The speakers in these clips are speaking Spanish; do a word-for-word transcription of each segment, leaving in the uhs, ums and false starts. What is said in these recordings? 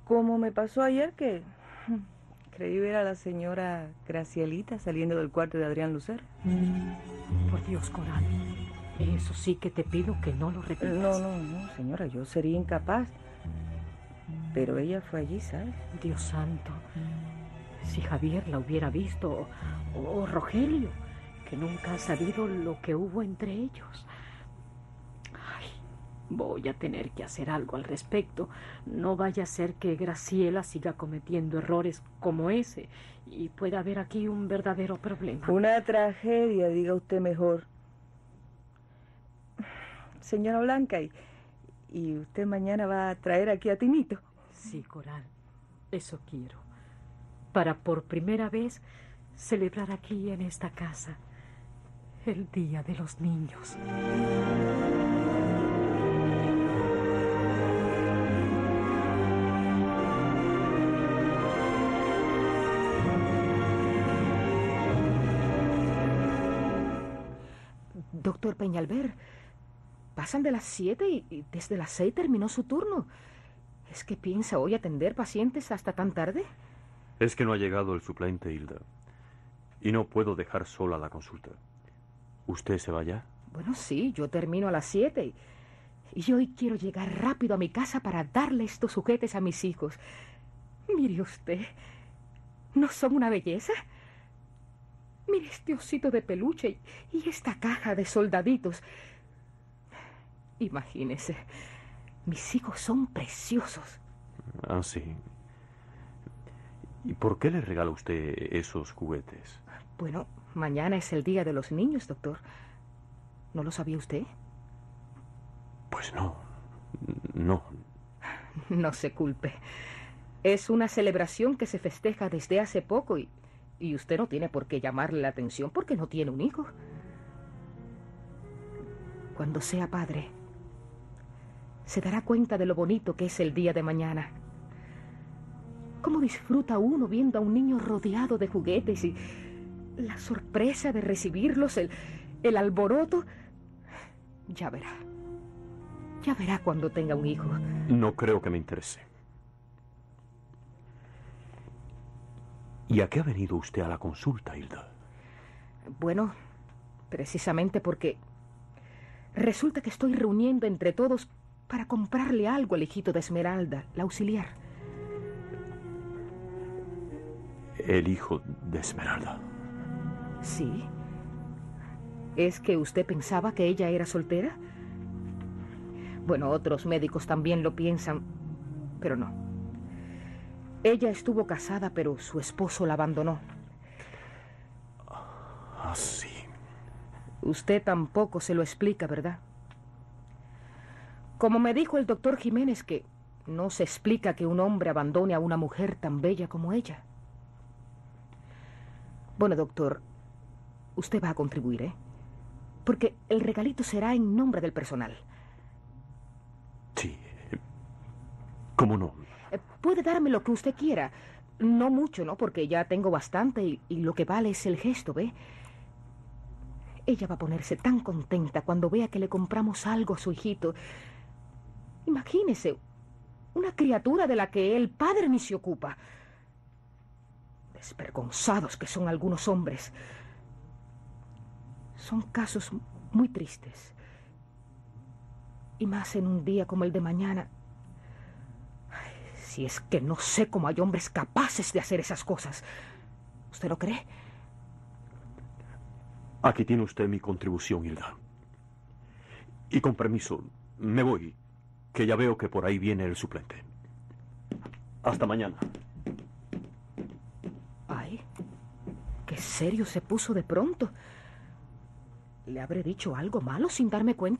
Como me pasó ayer que creí ver a la señora Gracielita saliendo del cuarto de Adrián Lucero. Por Dios, Coral, eso sí que te pido que no lo repitas. No, no, no, señora, yo sería incapaz. Pero ella fue allí, ¿sabes? Dios santo, si Javier la hubiera visto, o, o Rogelio, que nunca ha sabido lo que hubo entre ellos. Ay, voy a tener que hacer algo al respecto. No vaya a ser que Graciela siga cometiendo errores como ese y pueda haber aquí un verdadero problema. Una tragedia, diga usted mejor. Señora Blanca, ¿y, y usted mañana va a traer aquí a Tinito? Sí, Coral, eso quiero. Para por primera vez celebrar aquí en esta casa el Día de los Niños. Doctor Peñalver, pasan de las siete y, y desde las seis terminó su turno. ¿Es que piensa hoy atender pacientes hasta tan tarde? Es que no ha llegado el suplente, Hilda. Y no puedo dejar sola la consulta. ¿Usted se va ya? Bueno, sí, yo termino a las siete. Y yo hoy quiero llegar rápido a mi casa para darle estos juguetes a mis hijos. Mire usted, ¿no son una belleza? Mire este osito de peluche y, y esta caja de soldaditos. Imagínese. Mis hijos son preciosos. Ah, sí. ¿Y por qué le regala usted esos juguetes? Bueno, mañana es el Día de los Niños, doctor. ¿No lo sabía usted? Pues no. No. No se culpe. Es una celebración que se festeja desde hace poco y, y usted no tiene por qué llamarle la atención porque no tiene un hijo. Cuando sea padre, se dará cuenta de lo bonito que es el día de mañana. Cómo disfruta uno viendo a un niño rodeado de juguetes y la sorpresa de recibirlos, el, el alboroto. Ya verá. Ya verá cuando tenga un hijo. No creo que me interese. ¿Y a qué ha venido usted a la consulta, Hilda? Bueno, precisamente porque resulta que estoy reuniendo entre todos para comprarle algo al hijito de Esmeralda, la auxiliar. ¿El hijo de Esmeralda? Sí. ¿Es que usted pensaba que ella era soltera? Bueno, otros médicos también lo piensan, pero no. Ella estuvo casada, pero su esposo la abandonó. Ah, sí. Usted tampoco se lo explica, ¿verdad? Como me dijo el doctor Jiménez, que no se explica que un hombre abandone a una mujer tan bella como ella. Bueno, doctor, usted va a contribuir, ¿eh? Porque el regalito será en nombre del personal. Sí. ¿Cómo no? Eh, puede darme lo que usted quiera. No mucho, ¿no? Porque ya tengo bastante y, y lo que vale es el gesto, ¿ve? Ella va a ponerse tan contenta cuando vea que le compramos algo a su hijito. Imagínese, una criatura de la que el padre ni se ocupa. Desvergonzados que son algunos hombres. Son casos muy tristes. Y más en un día como el de mañana. Ay, si es que no sé cómo hay hombres capaces de hacer esas cosas. ¿Usted lo cree? Aquí tiene usted mi contribución, Hilda. Y con permiso, me voy, que ya veo que por ahí viene el suplente. Hasta mañana. Ay, qué serio se puso de pronto. ¿Le habré dicho algo malo sin darme cuenta?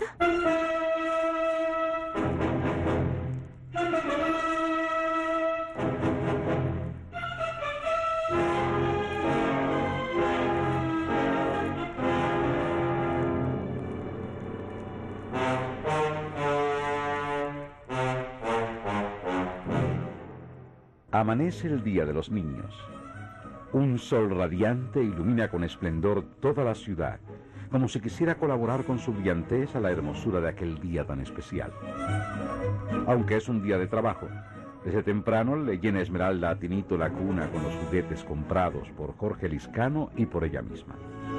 Amanece el Día de los Niños. Un sol radiante ilumina con esplendor toda la ciudad, como si quisiera colaborar con su brillantez a la hermosura de aquel día tan especial. Aunque es un día de trabajo, Desde temprano le llena Esmeralda a Tinito la cuna con los juguetes comprados por Jorge Liscano y por ella misma.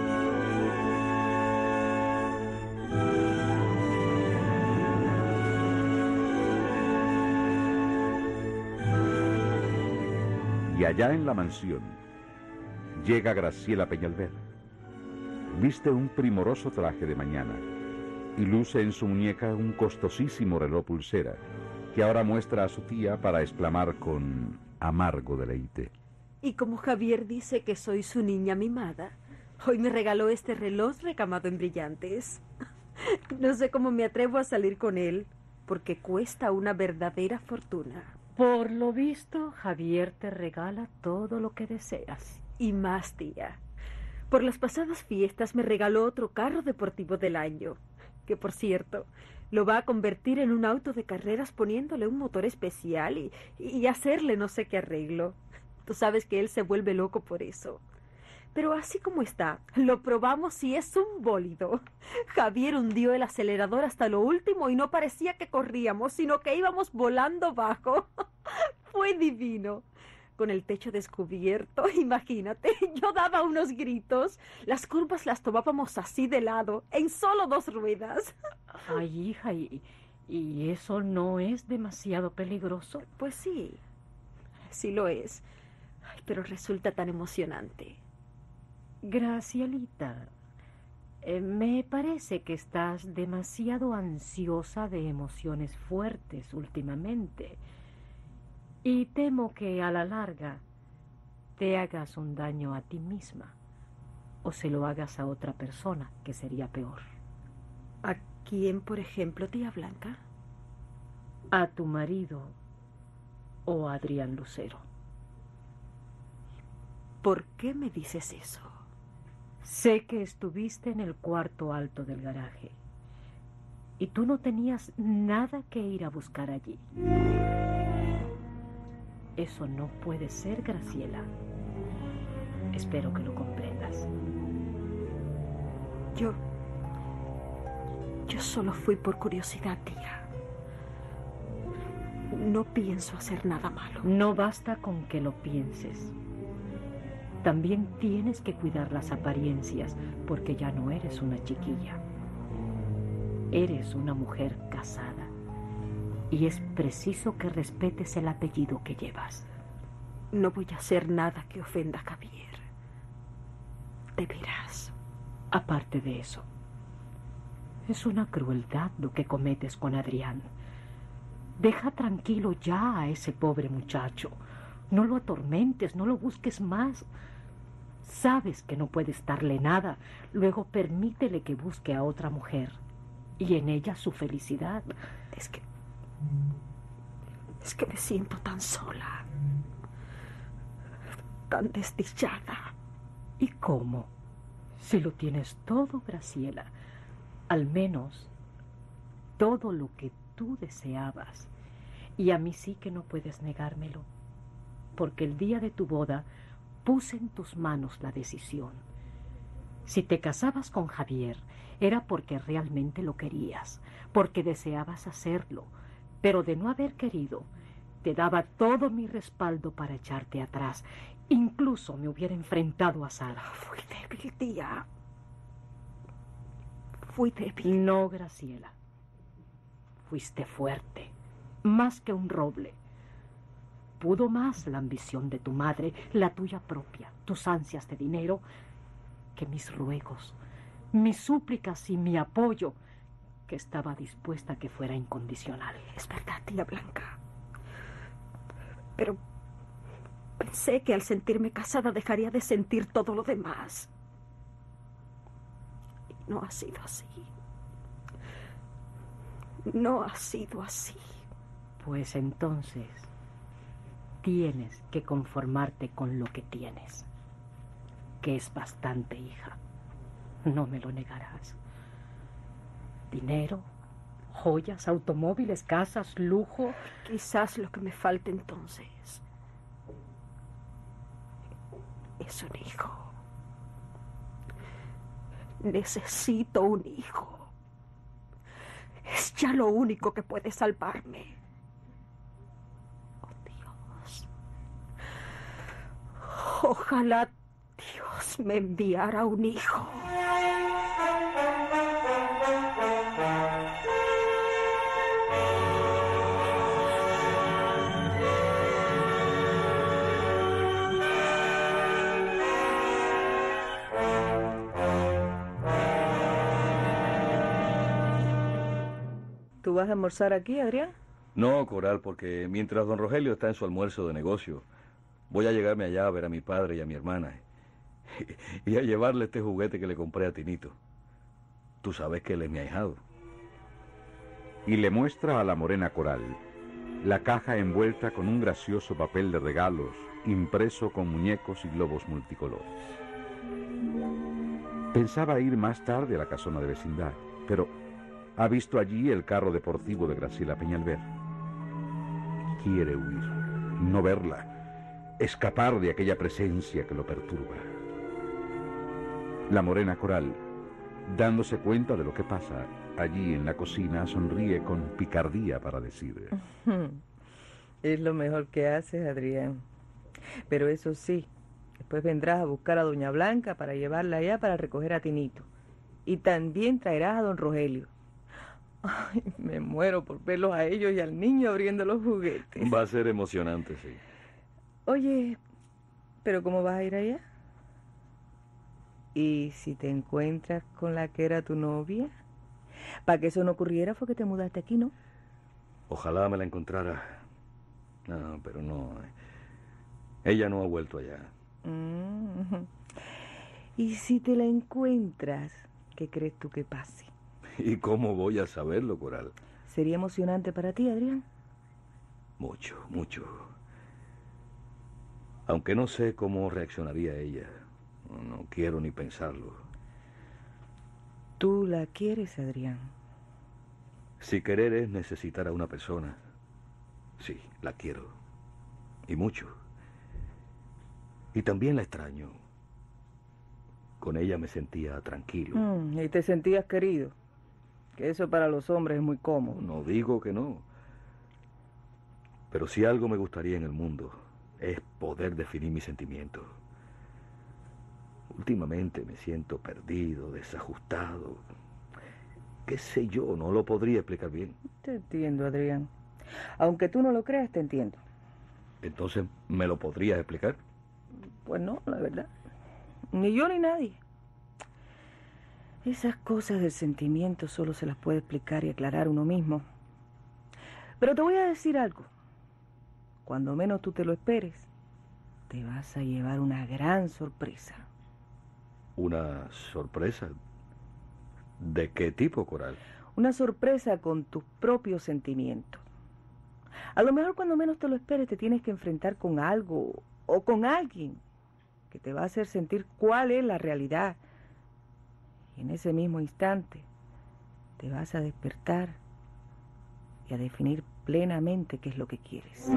Y allá en la mansión llega Graciela Peñalver. Viste un primoroso traje de mañana y luce en su muñeca un costosísimo reloj pulsera que ahora muestra a su tía para exclamar con amargo deleite: Y como Javier dice que soy su niña mimada, hoy me regaló este reloj recamado en brillantes. No sé cómo me atrevo a salir con él, porque cuesta una verdadera fortuna. Por lo visto, Javier te regala todo lo que deseas. Y más, tía. Por las pasadas fiestas me regaló otro carro deportivo del año, que por cierto, lo va a convertir en un auto de carreras poniéndole un motor especial y, y hacerle no sé qué arreglo. Tú sabes que él se vuelve loco por eso. Pero así como está, lo probamos y es un bólido. Javier hundió el acelerador hasta lo último y no parecía que corríamos, sino que íbamos volando bajo. Fue divino. Con el techo descubierto, imagínate, yo daba unos gritos. Las curvas las tomábamos así de lado, en solo dos ruedas. Ay, hija, ¿y, y eso no es demasiado peligroso? Pues sí, sí lo es. Ay, pero resulta tan emocionante. Gracielita, eh, me parece que estás demasiado ansiosa de emociones fuertes últimamente. Y temo que a la larga te hagas un daño a ti misma o se lo hagas a otra persona, que sería peor. ¿A quién, por ejemplo, tía Blanca? A tu marido o a Adrián Lucero. ¿Por qué me dices eso? Sé que estuviste en el cuarto alto del garaje y tú no tenías nada que ir a buscar allí. Eso no puede ser, Graciela. Espero que lo comprendas. Yo... Yo solo fui por curiosidad, tía. No pienso hacer nada malo. No basta con que lo pienses. También tienes que cuidar las apariencias, porque ya no eres una chiquilla. Eres una mujer casada. Y es preciso que respetes el apellido que llevas. No voy a hacer nada que ofenda a Javier. De veras. Aparte de eso, es una crueldad lo que cometes con Adrián. Deja tranquilo ya a ese pobre muchacho. No lo atormentes, no lo busques más. Sabes que no puedes darle nada. Luego permítele que busque a otra mujer. Y en ella su felicidad. Es que... Es que me siento tan sola, tan desdichada. ¿Y cómo? Si lo tienes todo, Graciela, al menos todo lo que tú deseabas. Y a mí sí que no puedes negármelo, porque el día de tu boda puse en tus manos la decisión. Si te casabas con Javier, era porque realmente lo querías, porque deseabas hacerlo. Pero de no haber querido, te daba todo mi respaldo para echarte atrás. Incluso me hubiera enfrentado a Sara. Fui débil, tía. Fui débil. No, Graciela. Fuiste fuerte, más que un roble. Pudo más la ambición de tu madre, la tuya propia, tus ansias de dinero, que mis ruegos, mis súplicas y mi apoyo, que estaba dispuesta a que fuera incondicional. Es verdad, tía Blanca. Pero pensé que al sentirme casada dejaría de sentir todo lo demás. Y no ha sido así. No ha sido así. Pues entonces tienes que conformarte con lo que tienes, que es bastante, hija. No me lo negarás. Dinero, joyas, automóviles, casas, lujo. Quizás lo que me falta entonces es un hijo. Necesito un hijo. Es ya lo único que puede salvarme. Ojalá Dios me enviara un hijo. ¿Tú vas a almorzar aquí, Adrián? No, Coral, porque mientras don Rogelio está en su almuerzo de negocio, voy a llegarme allá a ver a mi padre y a mi hermana y a llevarle este juguete que le compré a Tinito. Tú sabes que él es mi ahijado. Y le muestra a la morena Coral la caja envuelta con un gracioso papel de regalos impreso con muñecos y globos multicolores. Pensaba ir más tarde a la casona de vecindad, pero ha visto allí el carro deportivo de Graciela Peñalver. Quiere huir, no verla, escapar de aquella presencia que lo perturba. La morena Coral, dándose cuenta de lo que pasa, allí en la cocina sonríe con picardía para decir: Es lo mejor que haces, Adrián. Pero eso sí, después vendrás a buscar a doña Blanca para llevarla allá para recoger a Tinito. Y también traerás a don Rogelio. Ay, me muero por verlos a ellos y al niño abriendo los juguetes. Va a ser emocionante, sí. Oye, ¿pero cómo vas a ir allá? ¿Y si te encuentras con la que era tu novia? Para que eso no ocurriera fue que te mudaste aquí, ¿no? Ojalá me la encontrara. No, pero no. Ella no ha vuelto allá. Mm. ¿Y si te la encuentras, qué crees tú que pase? ¿Y cómo voy a saberlo, Coral? ¿Sería emocionante para ti, Adrián? Mucho, mucho. Aunque no sé cómo reaccionaría ella. No quiero ni pensarlo. ¿Tú la quieres, Adrián? Si querer es necesitar a una persona, sí, la quiero. Y mucho. Y también la extraño. Con ella me sentía tranquilo. Mm, y te sentías querido. Que eso para los hombres es muy cómodo. No digo que no. Pero si algo me gustaría en el mundo es poder definir mis sentimientos. Últimamente me siento perdido, desajustado. ¿Qué sé yo? No lo podría explicar bien. Te entiendo, Adrián. Aunque tú no lo creas, te entiendo. Entonces, ¿me lo podrías explicar? Pues no, la verdad. Ni yo ni nadie. Esas cosas del sentimiento solo se las puede explicar y aclarar uno mismo. Pero te voy a decir algo. Cuando menos tú te lo esperes, te vas a llevar una gran sorpresa. ¿Una sorpresa? ¿De qué tipo, Coral? Una sorpresa con tus propios sentimientos. A lo mejor cuando menos te lo esperes te tienes que enfrentar con algo o con alguien que te va a hacer sentir cuál es la realidad. Y en ese mismo instante te vas a despertar y a definir plenamente qué es lo que quieres.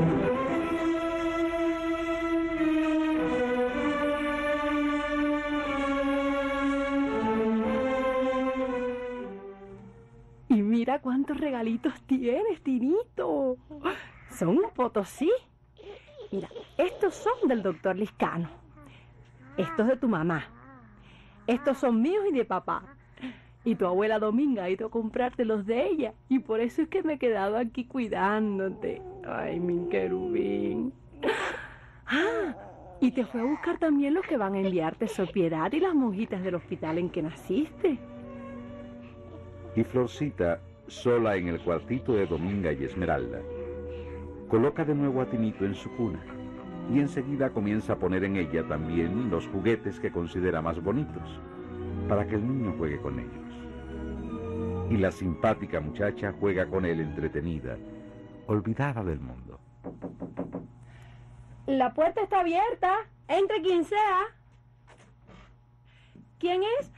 Y mira cuántos regalitos tienes, Tinito. Son potosí. Mira, estos son del doctor Liscano. Estos de tu mamá. Estos son míos y de papá. Y tu abuela Dominga ha ido a comprarte los de ella. Y por eso es que me he quedado aquí cuidándote. Ay, mi querubín. Ah, y te fue a buscar también los que van a enviarte Sor Piedad y las monjitas del hospital en que naciste. Y Florcita, sola en el cuartito de Dominga y Esmeralda, coloca de nuevo a Tinito en su cuna y enseguida comienza a poner en ella también los juguetes que considera más bonitos, para que el niño juegue con ellos. Y la simpática muchacha juega con él entretenida, olvidada del mundo. La puerta está abierta. Entre quien sea. ¿Quién es?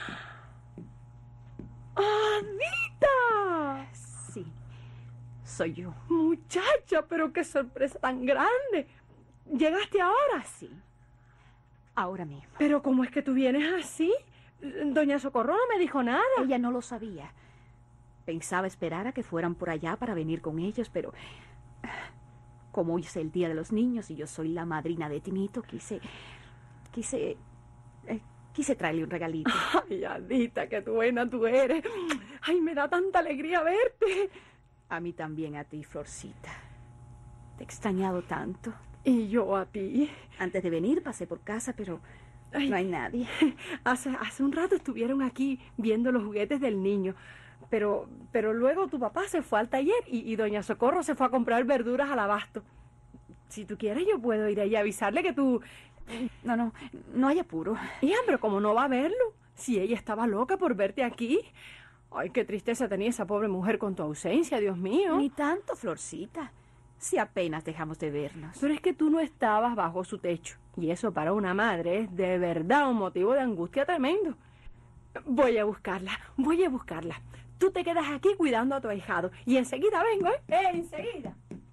¡Adita! Sí, soy yo. Muchacha, pero qué sorpresa tan grande. ¿Llegaste ahora? Sí, ahora mismo. ¿Pero cómo es que tú vienes así? Doña Socorro no me dijo nada. Ella no lo sabía. Pensaba esperar a que fueran por allá para venir con ellos, pero como hoy es el Día de los Niños y yo soy la madrina de Tinito, quise quise... eh, quise traerle un regalito. Ay, Adita, qué buena tú eres. Ay, me da tanta alegría verte. A mí también, a ti, Florcita. Te he extrañado tanto. Y yo a ti. Antes de venir pasé por casa, pero Ay, no hay nadie. Hace, hace un rato estuvieron aquí viendo los juguetes del niño. Pero, pero luego tu papá se fue al taller y, y doña Socorro se fue a comprar verduras al abasto. Si tú quieres, yo puedo ir ahí a avisarle que tú... No, no, no hay apuro. Hija, pero ¿cómo no va a verlo? Si ella estaba loca por verte aquí. Ay, qué tristeza tenía esa pobre mujer con tu ausencia, Dios mío. Ni tanto, Florcita. Si apenas dejamos de vernos. Pero es que tú no estabas bajo su techo. Y eso para una madre es de verdad un motivo de angustia tremendo. Voy a buscarla, voy a buscarla. Tú te quedas aquí cuidando a tu ahijado. Y enseguida vengo, ¿eh? ¡Eh, enseguida!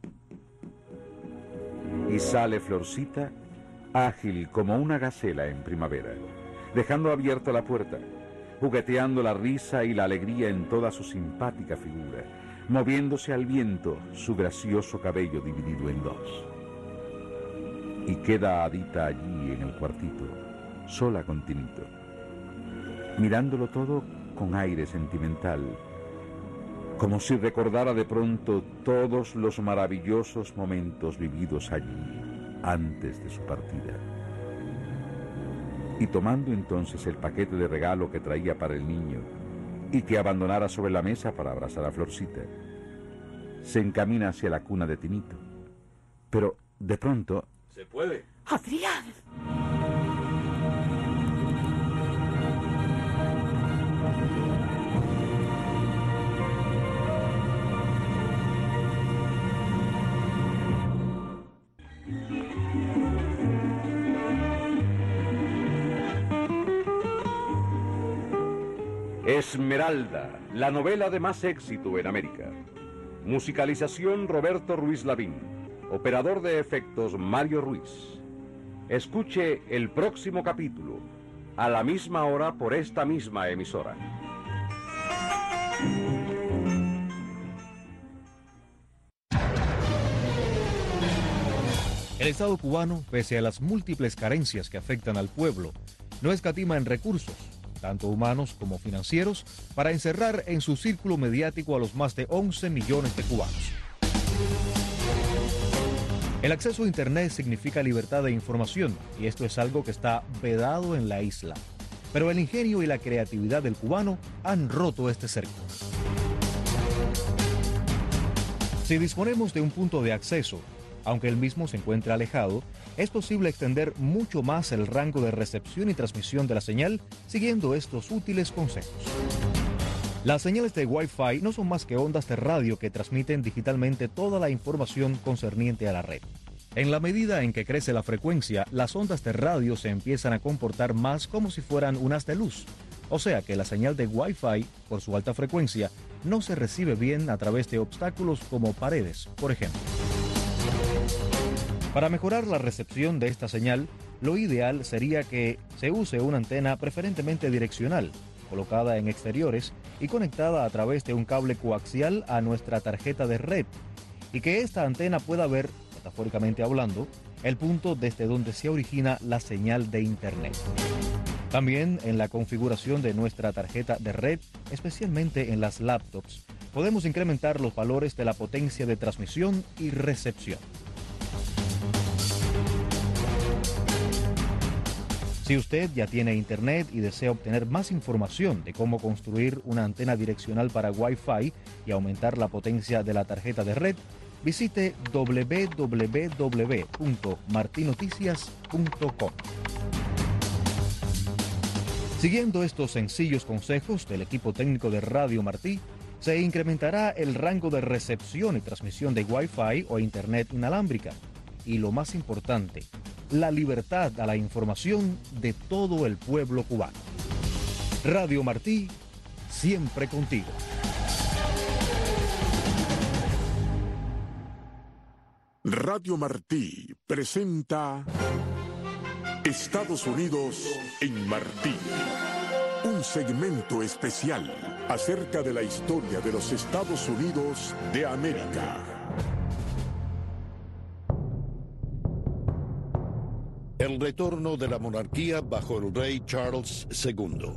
Y sale Florcita, ágil como una gacela en primavera, dejando abierta la puerta, jugueteando la risa y la alegría en toda su simpática figura, moviéndose al viento su gracioso cabello dividido en dos. Y queda Adita allí en el cuartito, sola con Tinito, mirándolo todo con aire sentimental, como si recordara de pronto todos los maravillosos momentos vividos allí antes de su partida. Y tomando entonces el paquete de regalo que traía para el niño y que abandonara sobre la mesa para abrazar a Florcita, se encamina hacia la cuna de Tinito. Pero de pronto... ¿Se puede? ¡Adrián! Esmeralda, la novela de más éxito en América. Musicalización Roberto Ruiz Lavín. Operador de efectos Mario Ruiz. Escuche el próximo capítulo, a la misma hora por esta misma emisora. El Estado cubano, pese a las múltiples carencias que afectan al pueblo, no escatima en recursos, tanto humanos como financieros, para encerrar en su círculo mediático a los más de once millones de cubanos. El acceso a Internet significa libertad de información, y esto es algo que está vedado en la isla. Pero el ingenio y la creatividad del cubano han roto este cerco. Si disponemos de un punto de acceso, aunque el mismo se encuentre alejado, es posible extender mucho más el rango de recepción y transmisión de la señal siguiendo estos útiles consejos. Las señales de Wi-Fi no son más que ondas de radio que transmiten digitalmente toda la información concerniente a la red. En la medida en que crece la frecuencia, las ondas de radio se empiezan a comportar más como si fueran un haz de luz. O sea que la señal de Wi-Fi, por su alta frecuencia, no se recibe bien a través de obstáculos como paredes, por ejemplo. Para mejorar la recepción de esta señal, lo ideal sería que se use una antena preferentemente direccional, colocada en exteriores y conectada a través de un cable coaxial a nuestra tarjeta de red, y que esta antena pueda ver, metafóricamente hablando, el punto desde donde se origina la señal de Internet. También en la configuración de nuestra tarjeta de red, especialmente en las laptops, podemos incrementar los valores de la potencia de transmisión y recepción. Si usted ya tiene Internet y desea obtener más información de cómo construir una antena direccional para Wi-Fi y aumentar la potencia de la tarjeta de red, visite doble u doble u doble u punto marti noticias punto com. Siguiendo estos sencillos consejos del equipo técnico de Radio Martí, se incrementará el rango de recepción y transmisión de Wi-Fi o Internet inalámbrica. Y lo más importante, la libertad a la información de todo el pueblo cubano. Radio Martí, siempre contigo. Radio Martí presenta Estados Unidos en Martí. Un segmento especial acerca de la historia de los Estados Unidos de América. El retorno de la monarquía bajo el rey Charles segundo.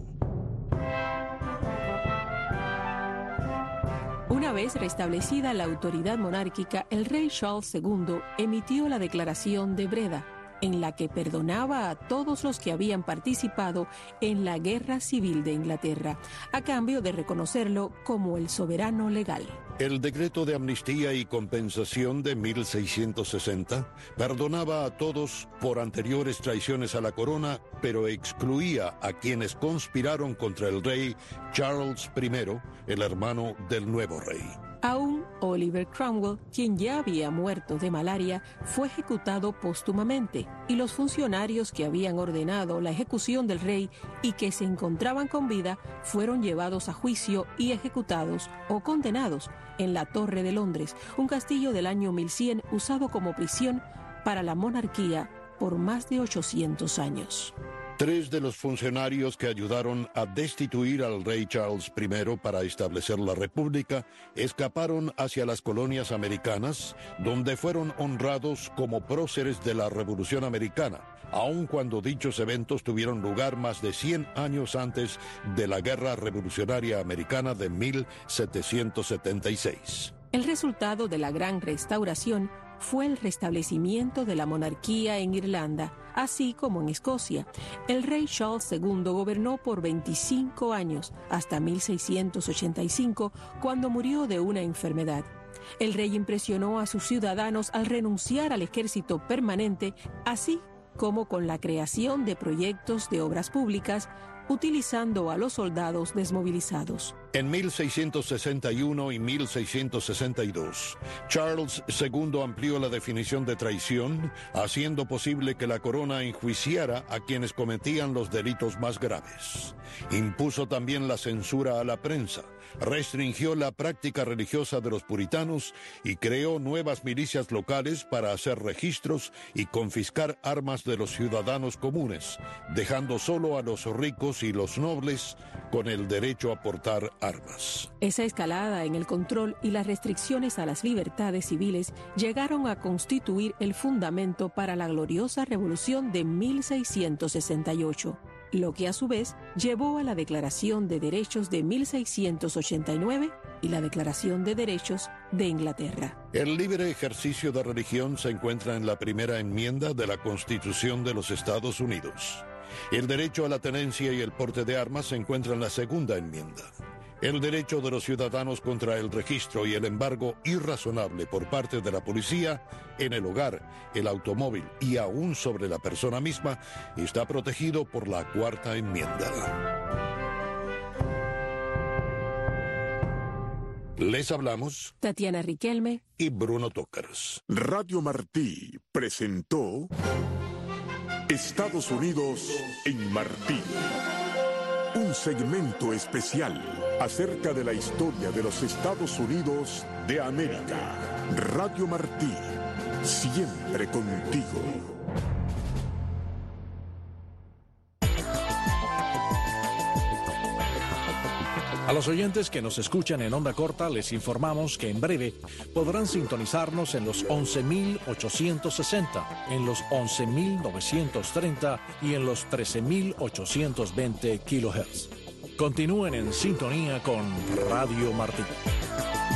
Una vez restablecida la autoridad monárquica, el rey Charles segundo emitió la Declaración de Breda, en la que perdonaba a todos los que habían participado en la Guerra Civil de Inglaterra, a cambio de reconocerlo como el soberano legal. El decreto de amnistía y compensación de mil seiscientos sesenta perdonaba a todos por anteriores traiciones a la corona, pero excluía a quienes conspiraron contra el rey Charles primero, el hermano del nuevo rey. Aún Oliver Cromwell, quien ya había muerto de malaria, fue ejecutado póstumamente, y los funcionarios que habían ordenado la ejecución del rey y que se encontraban con vida fueron llevados a juicio y ejecutados o condenados en la Torre de Londres, un castillo del año mil cien usado como prisión para la monarquía por más de ochocientos años. Tres de los funcionarios que ayudaron a destituir al rey Charles primero para establecer la República escaparon hacia las colonias americanas, donde fueron honrados como próceres de la Revolución Americana, aun cuando dichos eventos tuvieron lugar más de cien años antes de la Guerra Revolucionaria Americana de mil setecientos setenta y seis. El resultado de la Gran Restauración fue el restablecimiento de la monarquía en Irlanda, así como en Escocia. El rey Charles segundo gobernó por veinticinco años, hasta mil seiscientos ochenta y cinco, cuando murió de una enfermedad. El rey impresionó a sus ciudadanos al renunciar al ejército permanente, así como con la creación de proyectos de obras públicas, utilizando a los soldados desmovilizados. En mil seiscientos sesenta y uno y mil seiscientos sesenta y dos, Charles segundo amplió la definición de traición, haciendo posible que la corona enjuiciara a quienes cometían los delitos más graves. Impuso también la censura a la prensa, restringió la práctica religiosa de los puritanos y creó nuevas milicias locales para hacer registros y confiscar armas de los ciudadanos comunes, dejando solo a los ricos y los nobles con el derecho a portar armas. Esa escalada en el control y las restricciones a las libertades civiles llegaron a constituir el fundamento para la gloriosa Revolución de mil seiscientos sesenta y ocho, lo que a su vez llevó a la Declaración de Derechos de mil seiscientos ochenta y nueve y la Declaración de Derechos de Inglaterra. El libre ejercicio de religión se encuentra en la primera enmienda de la Constitución de los Estados Unidos. El derecho a la tenencia y el porte de armas se encuentra en la segunda enmienda. El derecho de los ciudadanos contra el registro y el embargo irrazonable por parte de la policía en el hogar, el automóvil y aún sobre la persona misma está protegido por la cuarta enmienda. Les hablamos Tatiana Riquelme y Bruno Tokars. Radio Martí presentó Estados Unidos en Martí. Un segmento especial acerca de la historia de los Estados Unidos de América. Radio Martí, siempre contigo. A los oyentes que nos escuchan en onda corta les informamos que en breve podrán sintonizarnos en los once mil ochocientos sesenta, en los once mil novecientos treinta y en los trece mil ochocientos veinte kilohertz. Continúen en sintonía con Radio Martí.